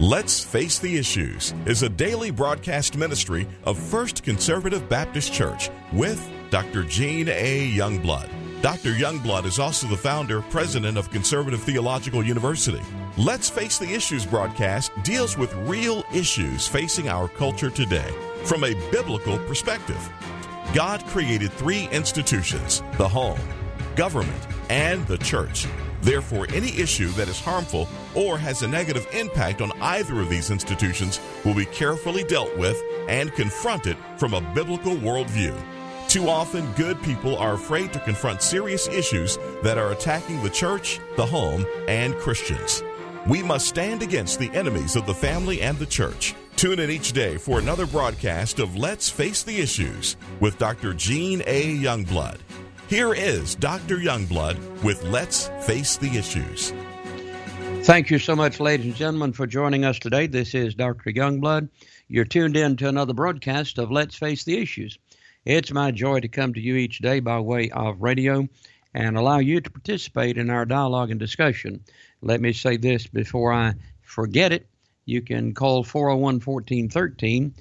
Let's Face the Issues is a daily broadcast ministry of First Conservative Baptist Church with Dr. Gene A. Youngblood. Dr. Youngblood is also the founder, president of Conservative Theological University. Let's Face the Issues broadcast deals with real issues facing our culture today from a biblical perspective. God created three institutions: the home, government, and the church. Therefore, any issue that is harmful or has a negative impact on either of these institutions will be carefully dealt with and confronted from a biblical worldview. Too often, good people are afraid to confront serious issues that are attacking the church, the home, and Christians. We must stand against the enemies of the family and the church. Tune in each day for another broadcast of Let's Face the Issues with Dr. Gene A. Youngblood. Here is Dr. Youngblood with Let's Face the Issues. Thank you so much, ladies and gentlemen, for joining us today. This is Dr. Youngblood. You're tuned in to another broadcast of Let's Face the Issues. It's my joy to come to you each day by way of radio and allow you to participate in our dialogue and discussion. Let me say this before I forget it. You can call 401-1413,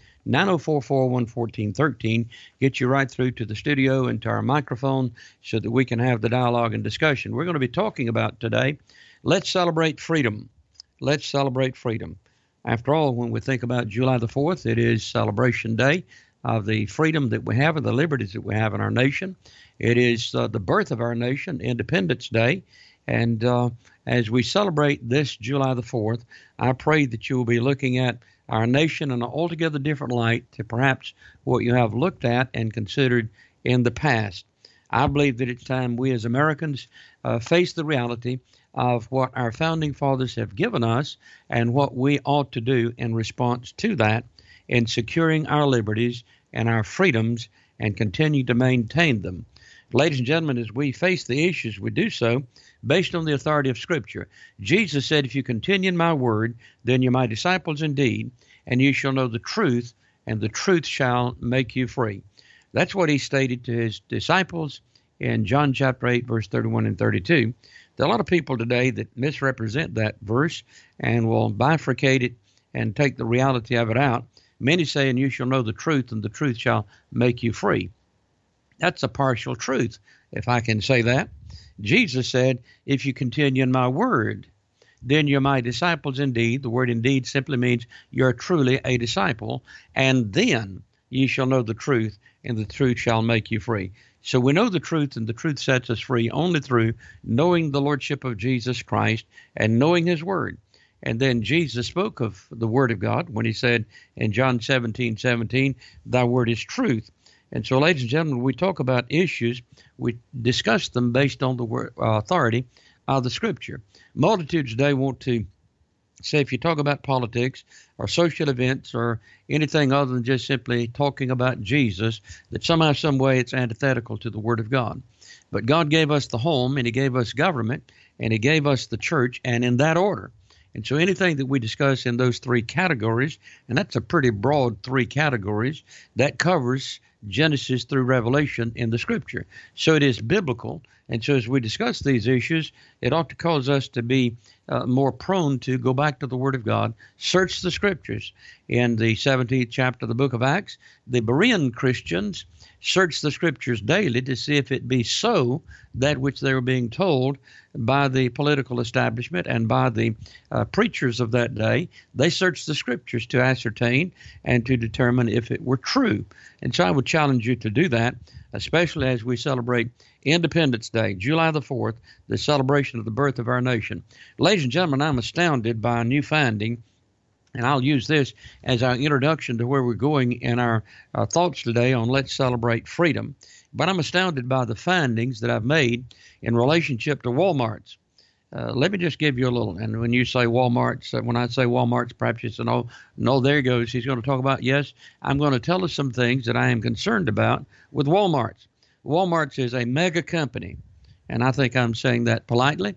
904-401-1413, get you right through to the studio and to our microphone so that we can have the dialogue and discussion. We're going to be talking about today, let's celebrate freedom. Let's celebrate freedom. After all, when we think about July the 4th, it is Celebration Day of the freedom that we have and the liberties that we have in our nation. It is the birth of our nation, Independence Day. And as we celebrate this July the 4th, I pray that you will be looking at our nation in an altogether different light to perhaps what you have looked at and considered in the past. I believe that it's time we as Americans face the reality of what our founding fathers have given us and what we ought to do in response to that in securing our liberties and our freedoms and continue to maintain them. Ladies and gentlemen, as we face the issues, we do so based on the authority of Scripture. Jesus said, if you continue in my word, then you're my disciples indeed, and you shall know the truth, and the truth shall make you free. That's what he stated to his disciples in John chapter 8, verse 31 and 32. There are a lot of people today that misrepresent that verse and will bifurcate it and take the reality of it out. Many say, and you shall know the truth, and the truth shall make you free. That's a partial truth, if I can say that. Jesus said, if you continue in my word, then you're my disciples indeed. The word indeed simply means you're truly a disciple. And then ye shall know the truth, and the truth shall make you free. So we know the truth, and the truth sets us free only through knowing the lordship of Jesus Christ and knowing his word. And then Jesus spoke of the word of God when he said in John 17:17, thy word is truth. And so, ladies and gentlemen, when we talk about issues, we discuss them based on the authority of the Scripture. Multitudes today want to say, if you talk about politics or social events or anything other than just simply talking about Jesus, that somehow, some way it's antithetical to the Word of God. But God gave us the home, and he gave us government, and he gave us the church, and in that order. And so anything that we discuss in those three categories, and that's a pretty broad three categories, that covers Genesis through Revelation in the Scripture. So it is biblical. And so as we discuss these issues, it ought to cause us to be more prone to go back to the Word of God, search the Scriptures. In the 17th chapter of the book of Acts, the Berean Christians searched the Scriptures daily to see if it be so, that which they were being told by the political establishment and by the preachers of that day. They searched the Scriptures to ascertain and to determine if it were true. And so I would challenge you to do that, especially as we celebrate Independence Day, July the 4th, the celebration of the birth of our nation. Ladies and gentlemen, I'm astounded by a new finding, and I'll use this as our introduction to where we're going in our thoughts today on Let's Celebrate Freedom. But I'm astounded by the findings that I've made in relationship to Walmarts. Let me just give you a little, and when you say Walmarts, when I say Walmarts, perhaps you say, no, there he goes. He's going to talk about, yes, I'm going to tell us some things that I am concerned about with Walmarts. Walmarts is a mega company, and I think I'm saying that politely,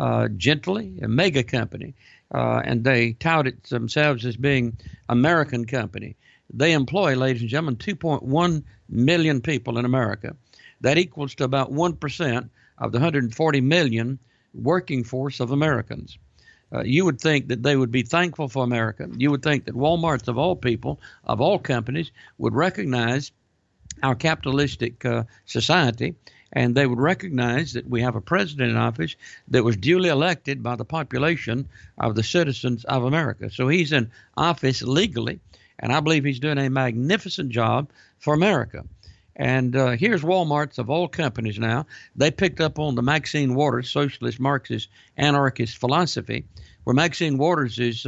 gently, a mega company. And they tout it themselves as being American company. They employ, ladies and gentlemen, 2.1 million people in America. That equals to about 1% of the 140 million working force of Americans. You would think that they would be thankful for America. You would think that Walmarts of all people, of all companies, would recognize our capitalistic society, and they would recognize that we have a president in office that was duly elected by the population of the citizens of America. So he's in office legally, and I believe he's doing a magnificent job for America. And here's Walmart's of all companies now. They picked up on the Maxine Waters socialist, Marxist, anarchist philosophy, where Maxine Waters is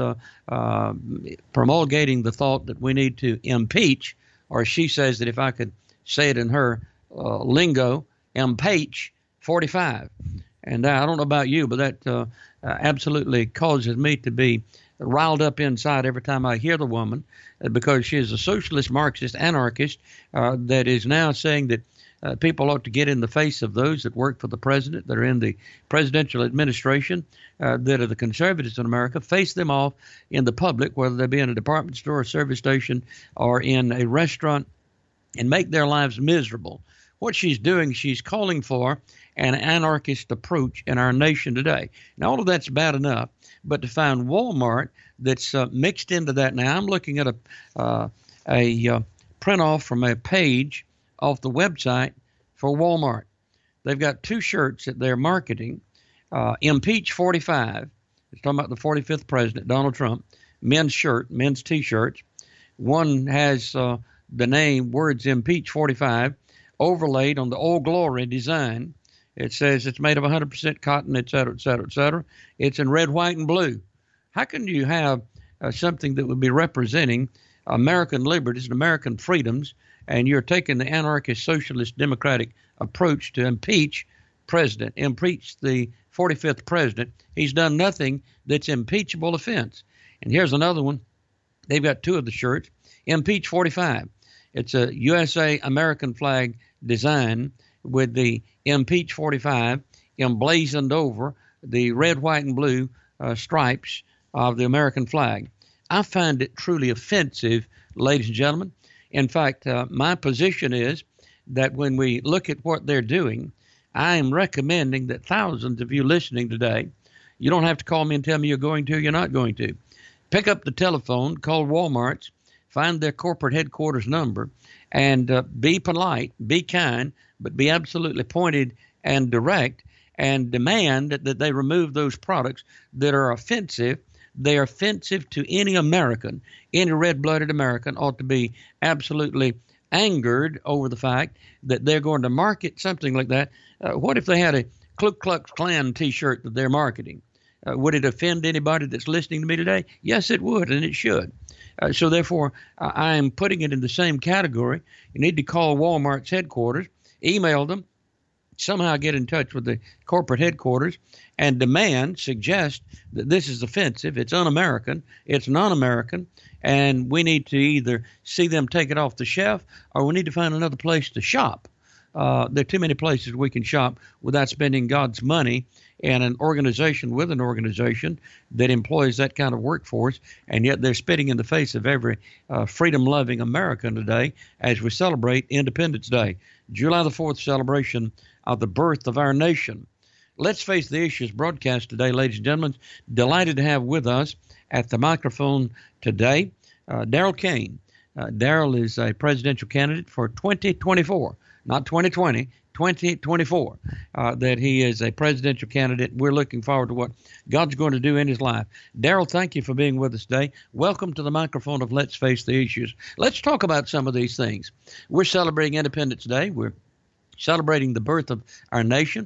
promulgating the thought that we need to impeach, or she says that if I could say it in her lingo, impeach 45. And I don't know about you, but that absolutely causes me to be riled up inside every time I hear the woman, because she is a socialist, Marxist, anarchist that is now saying that people ought to get in the face of those that work for the president, that are in the presidential administration, that are the conservatives in America, face them off in the public, whether they be in a department store, a service station, or in a restaurant, and make their lives miserable. What she's doing, she's calling for an anarchist approach in our nation today. Now, all of that's bad enough, but to find Walmart that's mixed into that. Now, I'm looking at a print off from a page off the website for Walmart. They've got two shirts that they're marketing. Impeach 45. It's talking about the 45th president, Donald Trump. Men's shirt, men's T-shirts. One has the name, words impeach 45, overlaid on the Old Glory design. It says it's made of 100% cotton, et cetera, et cetera, et cetera. It's in red, white, and blue. How can you have something that would be representing American liberties and American freedoms, and you're taking the anarchist, socialist, democratic approach to impeach president, impeach the 45th president? He's done nothing that's impeachable offense. And here's another one. They've got two of the shirts. Impeach 45. It's a USA American flag design with the Impeach 45 emblazoned over the red, white, and blue stripes of the American flag. I find it truly offensive, ladies and gentlemen. In fact, my position is that when we look at what they're doing, I am recommending that thousands of you listening today, you don't have to call me and tell me you're going to, you're not going to. Pick up the telephone, call Walmart's, find their corporate headquarters number, and be polite, be kind, but be absolutely pointed and direct, and demand that they remove those products that are offensive. They are offensive to any American. Any red-blooded American ought to be absolutely angered over the fact that they're going to market something like that. What if they had a Ku Klux Klan T-shirt that they're marketing? Would it offend anybody that's listening to me today? Yes, it would, and it should. So therefore, I am putting it in the same category. You need to call Walmart's headquarters, email them, somehow get in touch with the corporate headquarters, and suggest that this is offensive, it's un-American, it's non-American, and we need to either see them take it off the shelf, or we need to find another place to shop. There are too many places we can shop without spending God's money in an organization with an organization that employs that kind of workforce, and yet they're spitting in the face of every freedom-loving American today as we celebrate Independence Day, July the 4th celebration of the birth of our nation. Let's Face the Issues broadcast today, ladies and gentlemen. Delighted to have with us at the microphone today Darrell Cain. Darrell is a presidential candidate for 2024, not 2020, 2024, that he is a presidential candidate. We're looking forward to what God's going to do in his life. Darrell, thank you for being with us today. Welcome to the microphone of Let's Face the Issues. Let's talk about some of these things. We're celebrating Independence Day. We're celebrating the birth of our nation,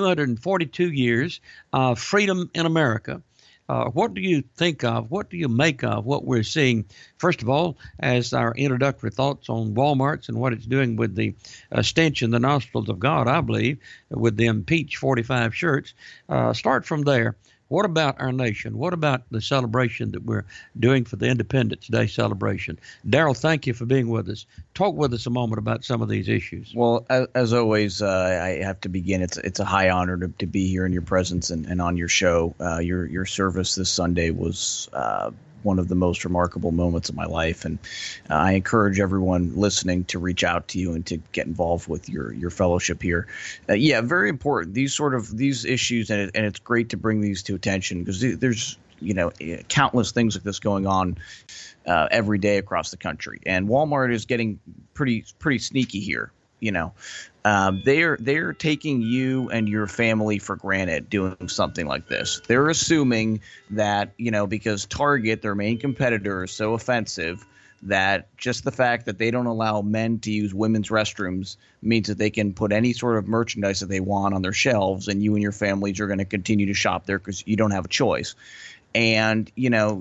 242 years of freedom in America. What do you think of, what do you make of what we're seeing, first of all, as our introductory thoughts on Walmart's and what it's doing with the stench in the nostrils of God, I believe, with the Impeach 45 shirts? Start from there. What about our nation? What about the celebration that we're doing for the Independence Day celebration? Darrell, thank you for being with us. Talk with us a moment about some of these issues. Well, as always, I have to begin. It's a high honor to be here in your presence and on your show. Your service this Sunday was one of the most remarkable moments of my life. And I encourage everyone listening to reach out to you and to get involved with your fellowship here. Yeah, very important. These issues, and it's great to bring these to attention, because there's countless things like this going on every day across the country. And Walmart is getting pretty sneaky here. They're taking you and your family for granted doing something like this. They're assuming that, because Target, their main competitor, is so offensive, that just the fact that they don't allow men to use women's restrooms means that they can put any sort of merchandise that they want on their shelves, and you and your families are going to continue to shop there because you don't have a choice. And,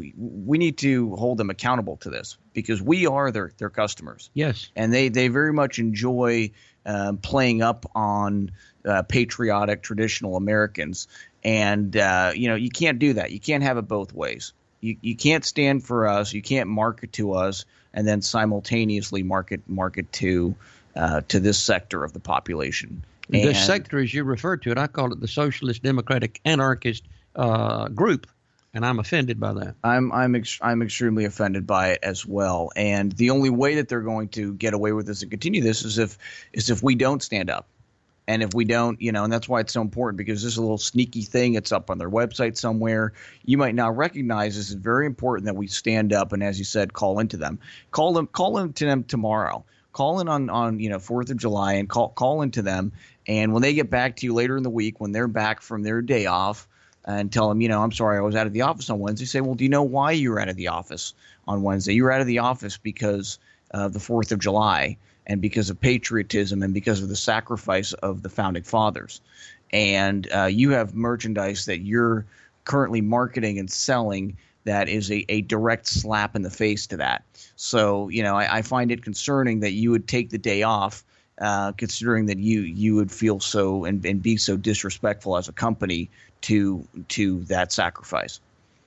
we need to hold them accountable to this, because we are their customers. Yes. And they very much enjoy playing up on patriotic, traditional Americans. And, you can't do that. You can't have it both ways. You can't stand for us. You can't market to us and then simultaneously market to this sector of the population. This sector, as you refer to it, I call it the Socialist Democratic Anarchist group. And I'm offended by that. I'm extremely offended by it as well. And the only way that they're going to get away with this and continue this is if we don't stand up, and if we don't, and that's why it's so important, because this is a little sneaky thing. It's up on their website somewhere. You might not recognize this. It's very important that we stand up and, as you said, call into them. Call into them tomorrow. Call in on 4th of July and call into them. And when they get back to you later in the week, when they're back from their day off, and tell them, I'm sorry, I was out of the office on Wednesday. Say, well, do you know why you were out of the office on Wednesday? You were out of the office because of the 4th of July, and because of patriotism, and because of the sacrifice of the founding fathers. And you have merchandise that you're currently marketing and selling that is a direct slap in the face to that. So, I find it concerning that you would take the day off, considering that you would feel so and be so disrespectful as a company to that sacrifice.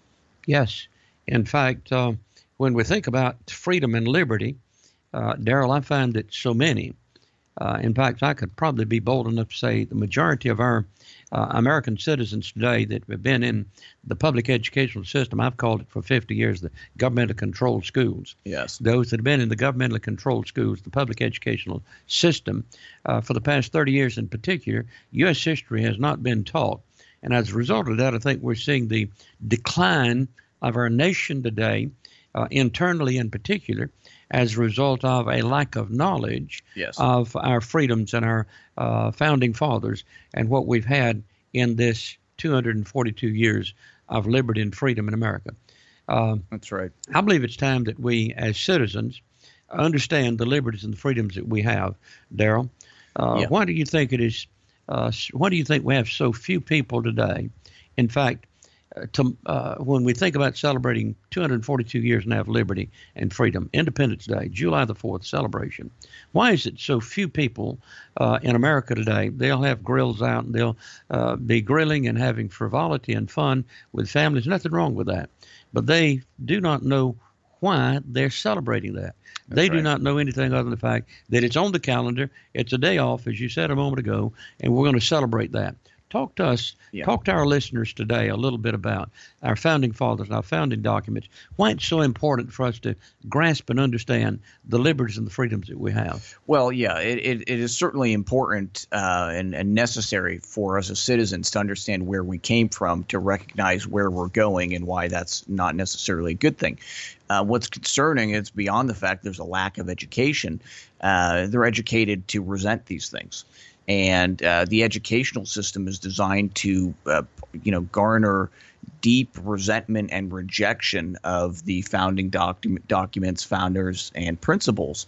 Yes. In fact, when we think about freedom and liberty, Daryl, I find that so many, in fact, I could probably be bold enough to say the majority of our American citizens today that have been in the public educational system, I've called it for 50 years, the governmental controlled schools. Yes. Those that have been in the governmentally controlled schools, the public educational system, for the past 30 years in particular, U.S. history has not been taught. And as a result of that, I think we're seeing the decline of our nation today, internally in particular, as a result of a lack of knowledge of our freedoms and our founding fathers and what we've had in this 242 years of liberty and freedom in America. That's right. I believe it's time that we, as citizens, understand the liberties and the freedoms that we have. Daryl, why do you think it is? Why do you think we have so few people today? In fact, when we think about celebrating 242 years now of liberty and freedom, Independence Day, July the 4th celebration, why is it so few people in America today? They'll have grills out and they'll be grilling and having frivolity and fun with families. Nothing wrong with that. But they do not know why they're celebrating that. They do not know anything other than the fact that it's on the calendar. It's a day off, as you said a moment ago, and we're going to celebrate that. Talk to us, talk to our listeners today a little bit about our founding fathers and our founding documents. Why it's so important for us to grasp and understand the liberties and the freedoms that we have. Well, it is certainly important and necessary for us as citizens to understand where we came from, to recognize where we're going and why that's not necessarily a good thing. What's concerning is beyond the fact there's a lack of education. They're educated to resent these things. And the educational system is designed to, garner deep resentment and rejection of the founding documents, founders, and principles.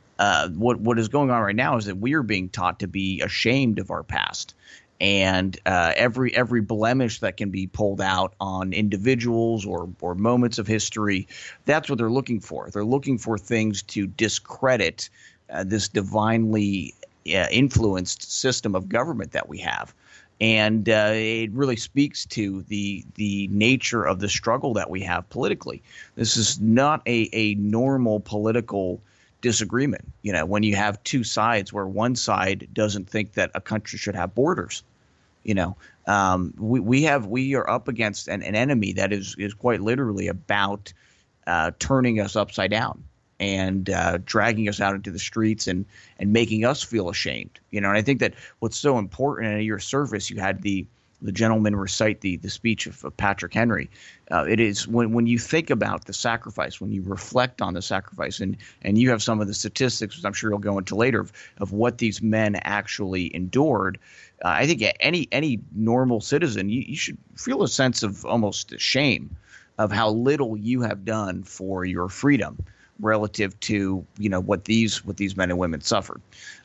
What is going on right now is that we are being taught to be ashamed of our past. And every blemish that can be pulled out on individuals or moments of history, that's what they're looking for. They're looking for things to discredit this divinely influenced system of government that we have. And it really speaks to the nature of the struggle that we have politically. This is not a normal political disagreement. When you have two sides where one side doesn't think that a country should have borders, we are up against an enemy that is quite literally about turning us upside down and dragging us out into the streets and making us feel ashamed. And I think that what's so important, and at your service, you had the gentleman recite the speech of Patrick Henry. It is when you think about the sacrifice, when you reflect on the sacrifice, and you have some of the statistics, which I'm sure you'll go into later, of what these men actually endured. I think any normal citizen, you should feel a sense of almost shame of how little you have done for your freedom relative to what these men and women suffered,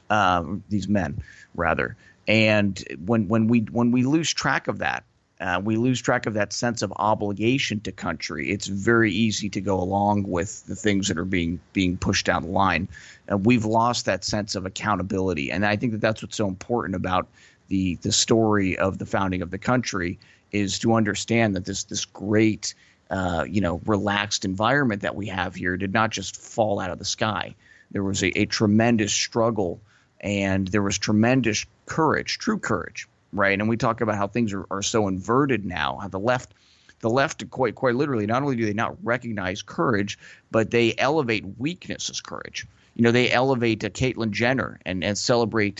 these men rather. And when we lose track of that, we lose track of that sense of obligation to country. It's very easy to go along with the things that are being pushed down the line. We've lost that sense of accountability, and I think that that's what's so important about the story of the founding of the country, is to understand that this great relaxed environment that we have here did not just fall out of the sky. There was a tremendous struggle, and there was tremendous courage, true courage, right? And we talk about how things are so inverted now. How the left quite literally, not only do they not recognize courage, but they elevate weakness as courage. They elevate a Caitlyn Jenner and celebrate,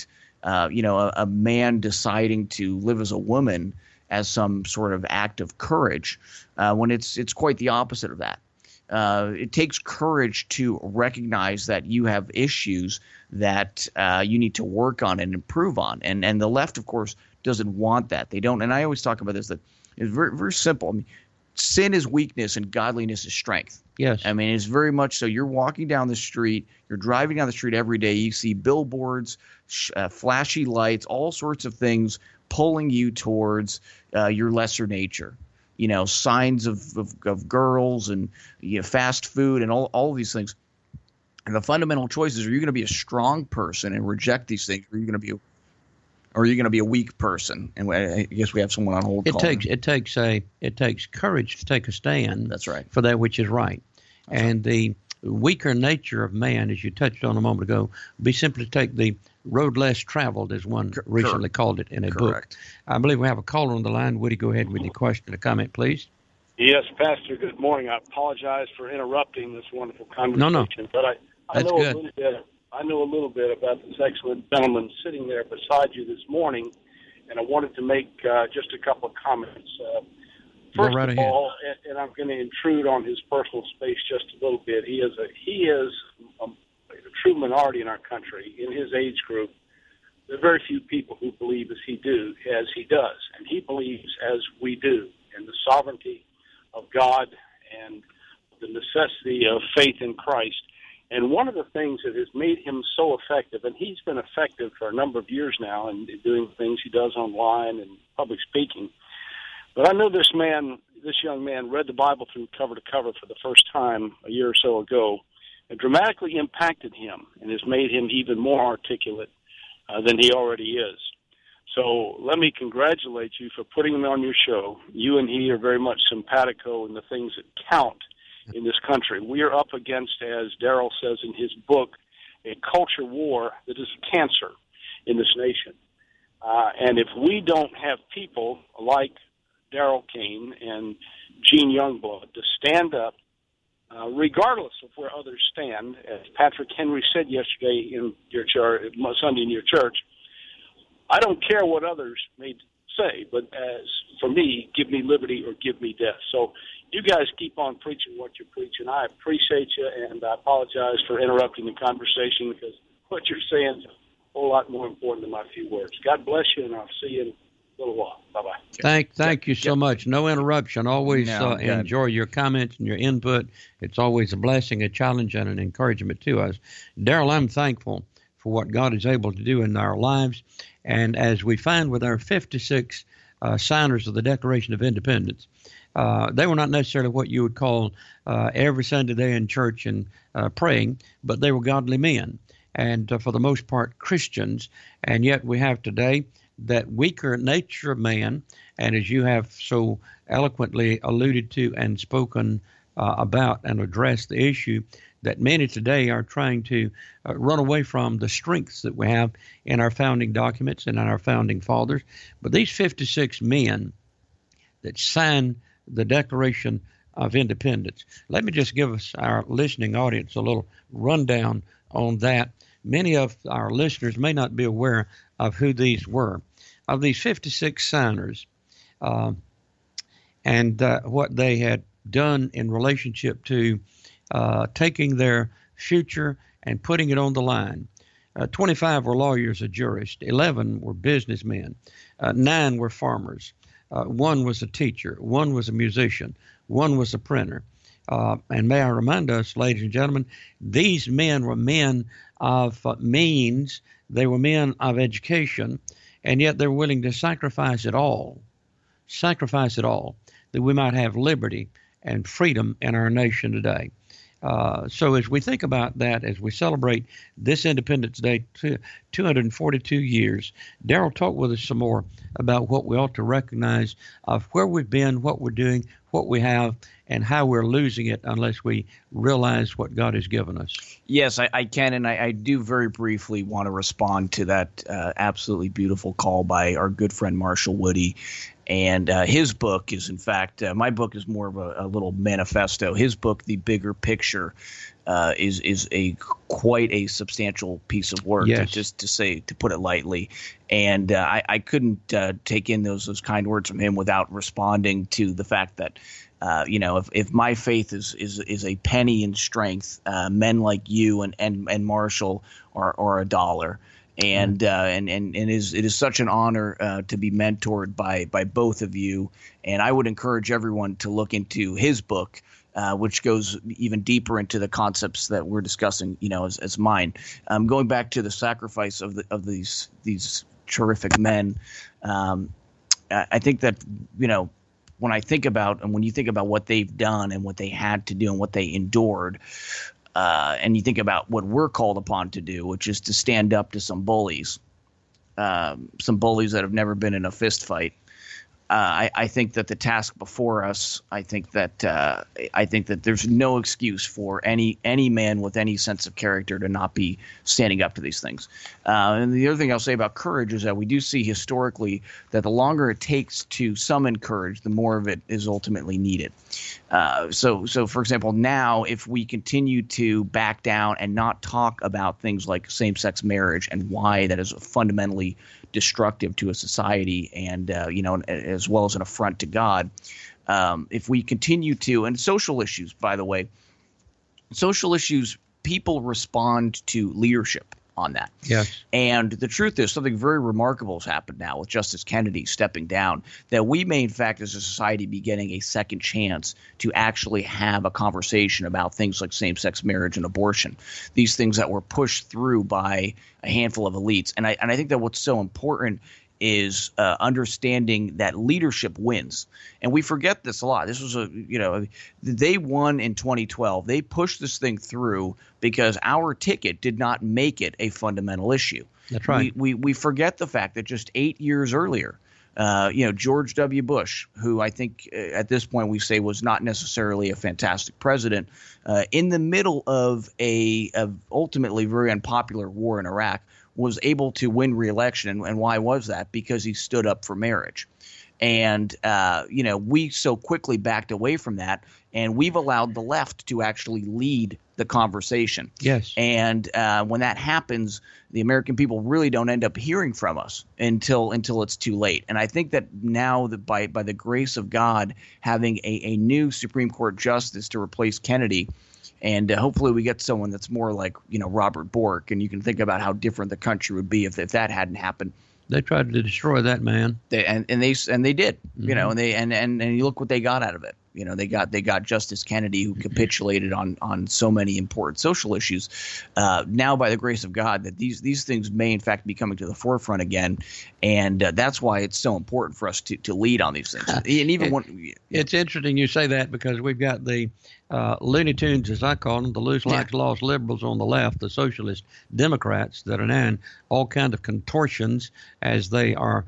a man deciding to live as a woman as some sort of act of courage, when it's quite the opposite of that. It takes courage to recognize that you have issues that you need to work on and improve on. And the left, of course, doesn't want that. They don't. And I always talk about this, that it's very, very simple. I mean, sin is weakness and godliness is strength. Yes. I mean, it's very much so. You're walking down the street, you're driving down the street every day. You see billboards, flashy lights, all sorts of things pulling you towards your lesser nature. Signs of girls and fast food and all these things. And the fundamental choice is: are you going to be a strong person and reject these things, or are you going to be a weak person? And I guess we have someone on hold. It takes courage to take a stand. That's right. For that which is right. And the weaker nature of man, as you touched on a moment ago, would be simply to take the road less traveled, as one recently called it in a book. I believe we have a caller on the line. Would you go ahead with your question or comment, please? Yes, Pastor. Good morning. I apologize for interrupting this wonderful conversation. No. But I That's know good. I know a little bit about this excellent gentleman sitting there beside you this morning, and I wanted to make just a couple of comments. First right of ahead. all, and I'm going to intrude on his personal space just a little bit. He is a true minority in our country. In his age group, there are very few people who believe as he does, and he believes as we do in the sovereignty of God and the necessity of faith in Christ. And one of the things that has made him so effective, and he's been effective for a number of years now in doing things he does online and public speaking. But I know this young man read the Bible through cover to cover for the first time a year or so ago. It dramatically impacted him and has made him even more articulate than he already is. So let me congratulate you for putting him on your show. You and he are very much simpatico in the things that count in this country. We are up against, as Darrell says in his book, a culture war that is a cancer in this nation. And if we don't have people like Darrell Kane and Gene Youngblood to stand up, regardless of where others stand, as Patrick Henry said yesterday in your church, Sunday in your church, I don't care what others may say, but as for me, give me liberty or give me death. So you guys keep on preaching what you're preaching. I appreciate you, and I apologize for interrupting the conversation because what you're saying is a whole lot more important than my few words. God bless you, and I'll see you in a little while. Bye-bye. Thank you so much. No interruption. Always enjoy your comments and your input. It's always a blessing, a challenge, and an encouragement to us. Darrell, I'm thankful for what God is able to do in our lives. And as we find with our 56 signers of the Declaration of Independence, they were not necessarily what you would call every Sunday day in church and praying, but they were godly men and for the most part Christians. And yet we have today that weaker nature of man, and as you have so eloquently alluded to and spoken about and addressed the issue, that many today are trying to run away from the strengths that we have in our founding documents and in our founding fathers. But these 56 men that signed the Declaration of independence. Let me just give us, our listening audience, a little rundown on that. Many of our listeners may not be aware of who these were. Of these 56 signers, and what they had done in relationship to taking their future and putting it on the line. 25 were lawyers or jurists, 11 were businessmen, 9 were farmers, 1 was a teacher, 1 was a musician, 1 was a printer. And may I remind us, ladies and gentlemen, these men were men of means, they were men of education, and yet they're willing to sacrifice it all, that we might have liberty and freedom in our nation today. So as we think about that, as we celebrate this Independence Day, 242 years, Daryl, talk with us some more about what we ought to recognize of where we've been, what we're doing, what we have, and how we're losing it unless we realize what God has given us. Yes, I can, and I do very briefly want to respond to that absolutely beautiful call by our good friend Marshall Woody. And his book is, in fact, my book is more of a little manifesto. His book, The Bigger Picture, is quite a substantial piece of work, yes. to put it lightly. And I couldn't take in those kind words from him without responding to the fact that if my faith is a penny in strength, men like you and Marshall are a dollar. And it is such an honor to be mentored by both of you. And I would encourage everyone to look into his book, which goes even deeper into the concepts that we're discussing, as mine. Going back to the sacrifice of these terrific men, I think that, when I think about, and when you think about what they've done and what they had to do and what they endured, and you think about what we're called upon to do, which is to stand up to some bullies that have never been in a fist fight. I think that the task before us, I think that there's no excuse for any man with any sense of character to not be standing up to these things. And the other thing I'll say about courage is that we do see historically that the longer it takes to summon courage, the more of it is ultimately needed. So for example, now if we continue to back down and not talk about things like same-sex marriage and why that is fundamentally destructive to a society and as well as an affront to God, if we continue to, and social issues, by the way, people respond to leadership on that. Yes. And the truth is something very remarkable has happened now with Justice Kennedy stepping down, that we may in fact as a society be getting a second chance to actually have a conversation about things like same-sex marriage and abortion, these things that were pushed through by a handful of elites. And I think that what's so important is understanding that leadership wins. And we forget this a lot. This was they won in 2012. They pushed this thing through because our ticket did not make it a fundamental issue. That's right. We forget the fact that just 8 years earlier, George W. Bush, who I think at this point we say was not necessarily a fantastic president, in the middle of a ultimately very unpopular war in Iraq, was able to win re-election. And why was that? Because he stood up for marriage. And, we so quickly backed away from that, and we've allowed the left to actually lead the conversation. Yes. And when that happens, the American people really don't end up hearing from us until it's too late. And I think that now that by the grace of God, having a new Supreme Court justice to replace Kennedy, and hopefully we get someone that's more like, Robert Bork, and you can think about how different the country would be if that hadn't happened. They tried to destroy that man. They did, Mm-hmm. and you look what they got out of it. They got Justice Kennedy, who capitulated on so many important social issues. Now, by the grace of God, that these things may in fact be coming to the forefront again, and that's why it's so important for us to lead on these things. And even it's interesting you say that, because we've got the Looney Tunes, as I call them, the loose-likes-lost liberals on the left, the socialist Democrats that are now in all kinds of contortions as they are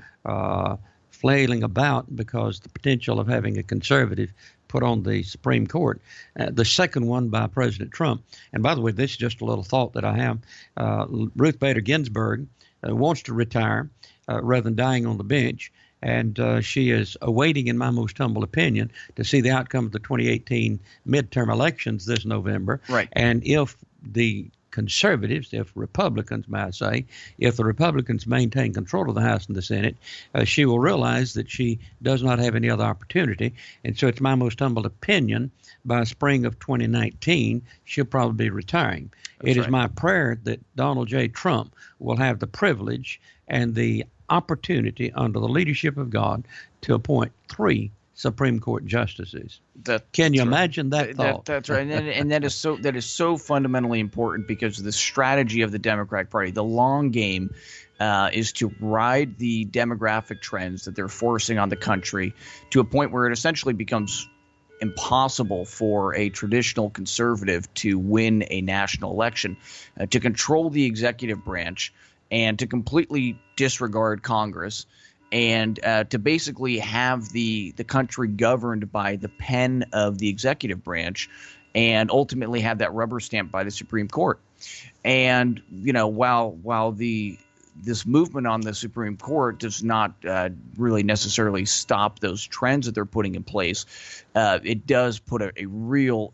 flailing about because the potential of having a conservative put on the Supreme Court. The second one by President Trump. And by the way, this is just a little thought that I have. Ruth Bader Ginsburg wants to retire rather than dying on the bench. and she is awaiting, in my most humble opinion, to see the outcome of the 2018 midterm elections this November. Right. And if the conservatives, if Republicans, may I say, if the Republicans maintain control of the House and the Senate, she will realize that she does not have any other opportunity. And so it's my most humble opinion, by spring of 2019, she'll probably be retiring. It is my prayer that Donald J. Trump will have the privilege and the opportunity under the leadership of God to appoint 3 Supreme Court justices. Can you imagine that thought? That's right, and that is so fundamentally important, because the strategy of the Democratic Party, the long game, is to ride the demographic trends that they're forcing on the country to a point where it essentially becomes impossible for a traditional conservative to win a national election, to control the executive branch, and to completely disregard Congress, and to basically have the country governed by the pen of the executive branch, and ultimately have that rubber stamp by the Supreme Court. And while this movement on the Supreme Court does not really necessarily stop those trends that they're putting in place, it does put a real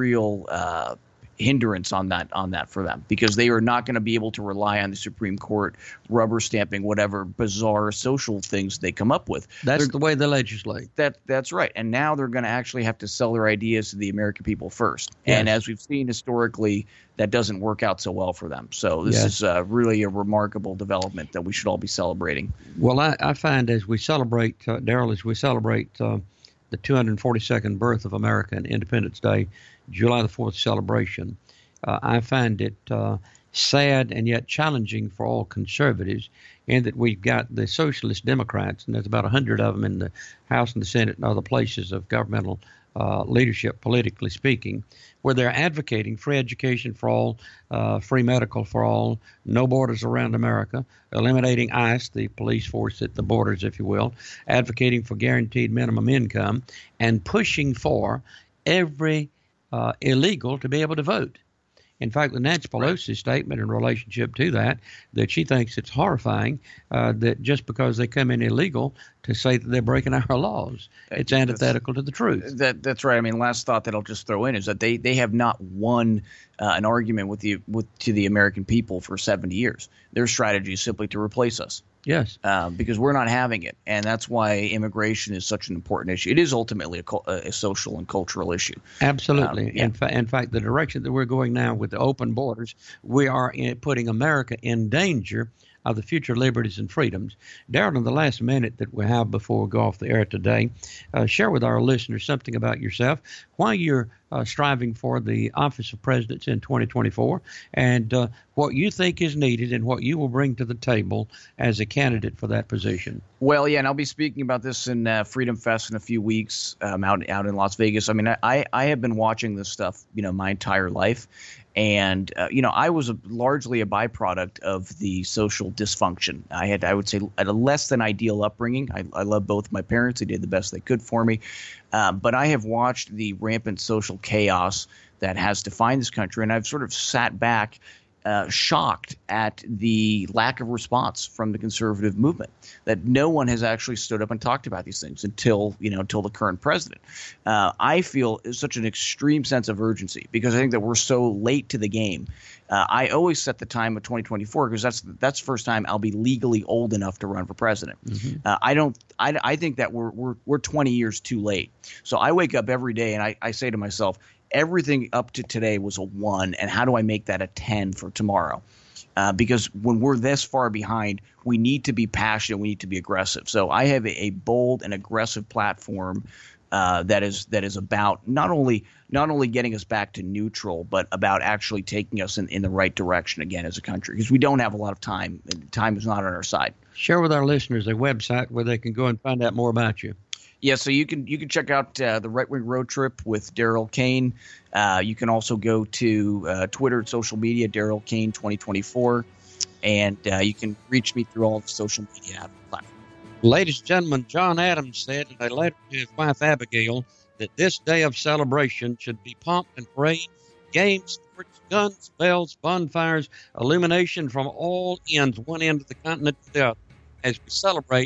hindrance on that for them, because they are not going to be able to rely on the Supreme Court rubber stamping whatever bizarre social things they come up with. That's the way they legislate. That's right. And now they're going to actually have to sell their ideas to the American people first. Yes. And as we've seen historically, that doesn't work out so well for them. So this is really a remarkable development that we should all be celebrating. Well, I find as we celebrate, Daryl, as we celebrate the 242nd birth of America and Independence Day, July the 4th celebration, I find it sad and yet challenging for all conservatives, in that we've got the socialist Democrats, and there's about 100 of them in the House and the Senate and other places of governmental leadership, politically speaking, where they're advocating free education for all, free medical for all, no borders around America, eliminating ICE, the police force at the borders, if you will, advocating for guaranteed minimum income, and pushing for every illegal to be able to vote. In fact, the Nancy Pelosi statement in relationship to that she thinks it's horrifying that just because they come in illegal to say that they're breaking our laws, it's antithetical to the truth. That's right. I mean, last thought that I'll just throw in is that they have not won an argument to the American people for 70 years. Their strategy is simply to replace us. Yes. Because we're not having it. And that's why immigration is such an important issue. It is ultimately a social and cultural issue. Absolutely. In fact, the direction that we're going now with the open borders, we are putting America in danger of the future liberties and freedoms. Darren, in the last minute that we have before we go off the air today, share with our listeners something about yourself, why you're striving for the office of presidency in 2024, and what you think is needed and what you will bring to the table as a candidate for that position. Well, yeah, and I'll be speaking about this in Freedom Fest in a few weeks out in Las Vegas. I mean, I have been watching this stuff, my entire life. And, I was largely a byproduct of the social dysfunction. I would say, a less than ideal upbringing. I love both my parents. They did the best they could for me. But I have watched the rampant social chaos that has defined this country. And I've sort of sat back shocked at the lack of response from the conservative movement, that no one has actually stood up and talked about these things until the current president. I feel such an extreme sense of urgency because I think that we're so late to the game. I always set the time of 2024 because that's the first time I'll be legally old enough to run for president. Mm-hmm. I think that we're 20 years too late. So I wake up every day and I say to myself, everything up to today was a 1, and how do I make that a 10 for tomorrow? Because when we're this far behind, we need to be passionate, we need to be aggressive. So I have a bold and aggressive platform that is about not only getting us back to neutral, but about actually taking us in the right direction again as a country, because we don't have a lot of time. Time is not on our side. Share with our listeners a website where they can go and find out more about you. Yeah, so you can check out the Right Wing Road Trip with Daryl Kane. You can also go to Twitter and social media, Daryl Kane 2024, and you can reach me through all the social media platforms. Ladies and gentlemen, John Adams said in a letter to his wife Abigail that this day of celebration should be pomp and parade, games, sports, guns, bells, bonfires, illumination from all ends, one end of the continent to the other, as we celebrate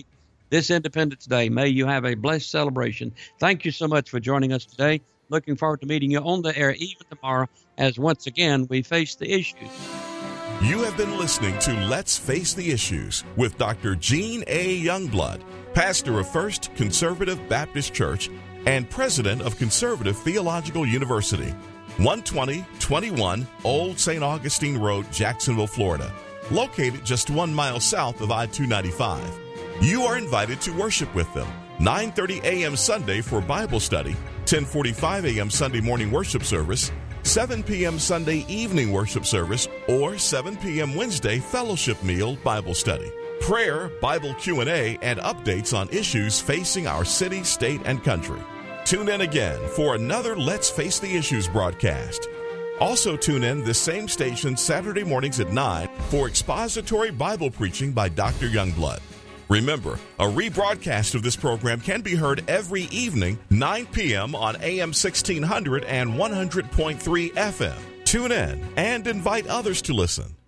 this Independence Day. May you have a blessed celebration. Thank you so much for joining us today. Looking forward to meeting you on the air even tomorrow as once again we face the issues. You have been listening to Let's Face the Issues with Dr. Gene A. Youngblood, pastor of First Conservative Baptist Church and president of Conservative Theological University, 12021 Old St. Augustine Road, Jacksonville, Florida, located just 1 mile south of I-295. You are invited to worship with them 9:30 a.m. Sunday for Bible study, 10:45 a.m. Sunday morning worship service, 7 p.m. Sunday evening worship service, or 7 p.m. Wednesday fellowship meal Bible study, prayer, Bible Q&A, and updates on issues facing our city, state, and country. Tune in again for another Let's Face the Issues broadcast. Also tune in this same station Saturday mornings at 9 for expository Bible preaching by Dr. Youngblood. Remember, a rebroadcast of this program can be heard every evening, 9 p.m. on AM 1600 and 100.3 FM. Tune in and invite others to listen.